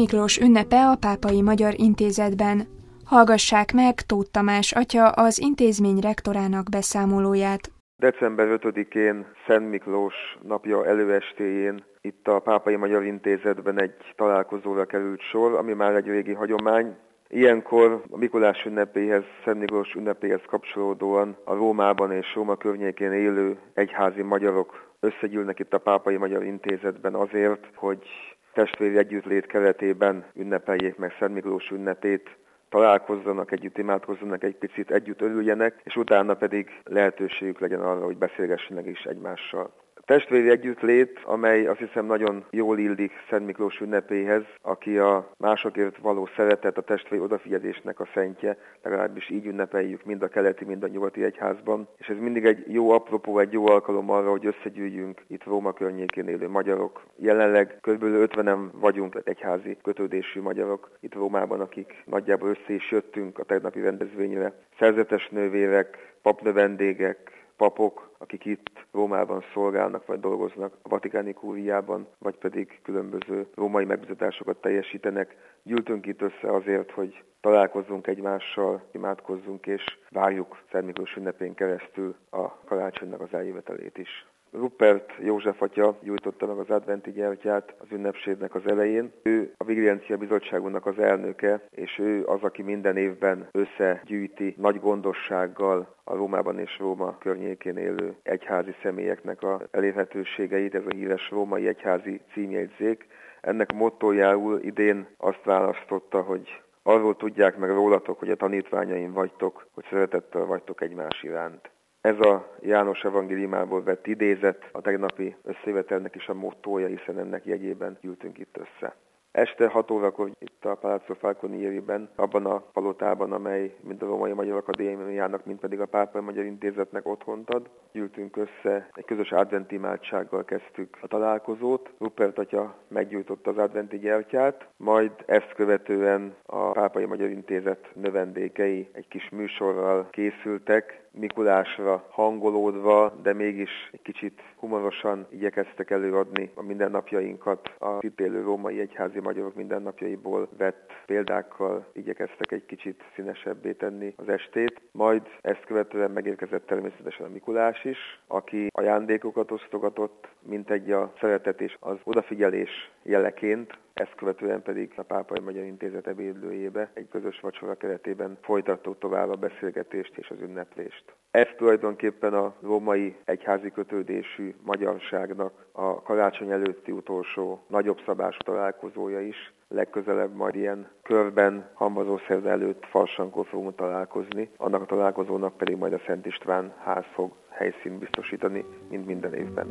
Miklós ünnepe a Pápai Magyar Intézetben. Hallgassák meg Tóth Tamás atya az intézmény rektorának beszámolóját. December 5-én Szent Miklós napja előestéjén itt a Pápai Magyar Intézetben egy találkozóra került sor, ami már egy régi hagyomány. Ilyenkor a Mikulás ünnepéhez, Szent Miklós ünnepéhez kapcsolódóan a Rómában és Róma környékén élő egyházi magyarok összegyűlnek itt a Pápai Magyar Intézetben azért, hogy testvéri együttlét keretében ünnepeljék meg Szent Miklós ünnepét, találkozzanak, együtt imádkozzanak egy picit, együtt örüljenek, és utána pedig lehetőségük legyen arra, hogy beszélgessenek is egymással. A testvéri együttlét, amely azt hiszem nagyon jól illik Szent Miklós ünnepéhez, aki a másokért való szeretet, a testvéri odafigyelésnek a szentje, legalábbis így ünnepeljük mind a keleti, mind a nyugati egyházban. És ez mindig egy jó apropó, egy jó alkalom arra, hogy összegyűjjünk itt Róma környékén élő magyarok. Jelenleg kb. 50-en vagyunk egyházi kötődésű magyarok itt Rómában, akik nagyjából össze is jöttünk a tegnapi rendezvényre. Szerzetes nővérek, papnövendégek, papok, akik itt Rómában szolgálnak vagy dolgoznak a Vatikáni Kúriában, vagy pedig különböző római megbízatásokat teljesítenek. Gyűltünk itt össze azért, hogy találkozzunk egymással, imádkozzunk és várjuk Szent Miklós ünnepén keresztül a karácsonynak az eljövetelét is. Rupert József atya gyújtotta meg az adventi gyertyát az ünnepségnek az elején. Ő a Vigilancia Bizottságunknak az elnöke, és ő az, aki minden évben összegyűjti nagy gondossággal a Rómában és Róma környékén élő egyházi személyeknek az elérhetőségeit, ez a híres római egyházi címjegyzék. Ennek a mottójául idén azt választotta, hogy arról tudják meg rólatok, hogy a tanítványaim vagytok, hogy szeretettel vagytok egymás iránt. Ez a János evangéliumából vett idézet a tegnapi összejövetelnek is a mottója, hiszen ennek jegyében gyűltünk itt össze. Este 6 órakor itt a Palazzo Falconieriben, abban a palotában, amely mind a Római Magyar Akadémiának, mind pedig a Pápai Magyar Intézetnek otthont ad, gyűltünk össze, egy közös adventi imádsággal kezdtük a találkozót. Rupert atya meggyújtotta az adventi gyertyát, majd ezt követően a Pápai Magyar Intézet növendékei egy kis műsorral készültek, Mikulásra hangolódva, de mégis egy kicsit humorosan igyekeztek előadni a mindennapjainkat, a itt élő római egyházi magyarok mindennapjaiból vett példákkal igyekeztek egy kicsit színesebbé tenni az estét. Majd ezt követően megérkezett természetesen a Mikulás is, aki ajándékokat osztogatott, mint egy a szeretet és az odafigyelés jeleként. Ezt követően pedig a Pápai Magyar Intézet ebédlőjébe egy közös vacsora keretében folytattuk tovább a beszélgetést és az ünneplést. Ez tulajdonképpen a római egyházi kötődésű magyarságnak a karácsony előtti utolsó nagyobb szabású találkozója is. Legközelebb majd ilyen körben hamvazószerda előtt Farsankor fogunk találkozni. Annak a találkozónak pedig majd a Szent István ház fog helyszínt biztosítani, mint minden évben.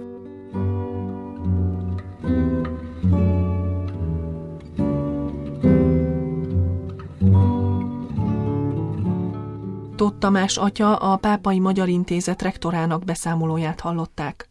Tóth Tamás atya, a Pápai Magyar Intézet rektorának beszámolóját hallották.